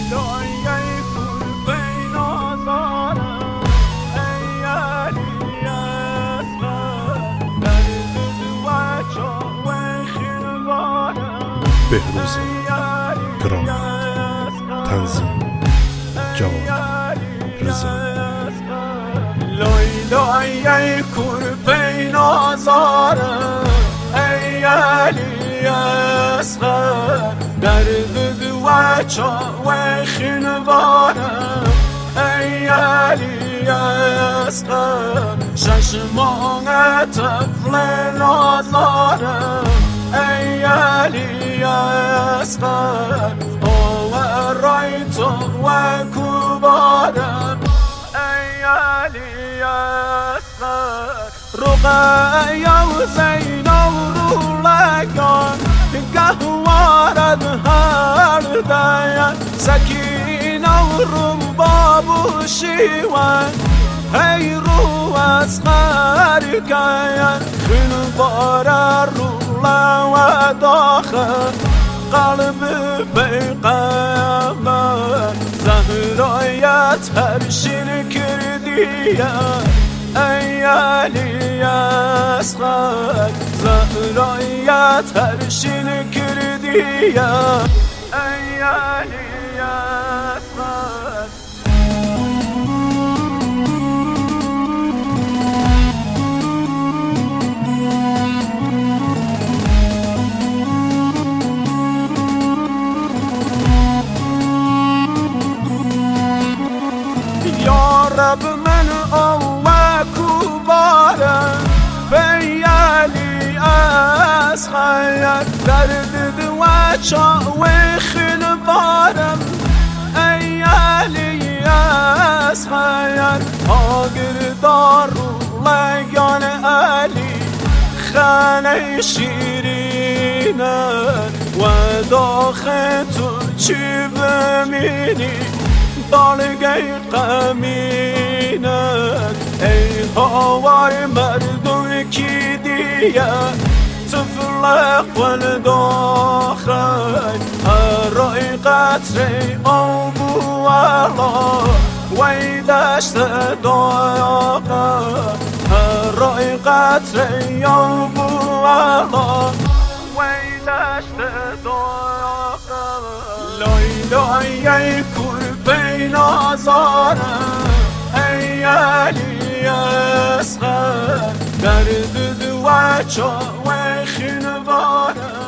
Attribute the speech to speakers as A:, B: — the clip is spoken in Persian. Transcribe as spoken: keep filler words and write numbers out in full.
A: لایلای کوربین آزارم ای علی اصغر در دل و چاوه خیلوارم
B: بهروز گرامی تنظیم جواد رضا
A: لایلای کوربین آزارم ای علی اصغر در دل و چاوه خیلوارم ای علی اصغر چشمان طفل نازارم ای علی اصغر آورای تو و کوبارم ای علی اصغر رقیه و زین و رولگان گهوارد هر دیان سکینه و رباب و شیوان ای رو اصغر گیان خیلوار روله و داخل قلب پیغمبر زهرایت هر شیر کردیم ای علی اصغر زهرایت هر شیر کردیم ای علی اصغر یا رب من آوه کوبارم بی علی اصغر درد و چاوه خیلوارم ای علی اصغر آگردار رولیان علی خانه شیرینه و داخل تو چی بمینی دالگی قمینت ای هوای مردم کی دیه تفلق ول داخل هرای قطره آبو والا وی دشت داغه هرای قطره آبو والا وی دشت داغه لایلای کوربین آزارم ای علی اصغر در دل و چاوه خیلوارم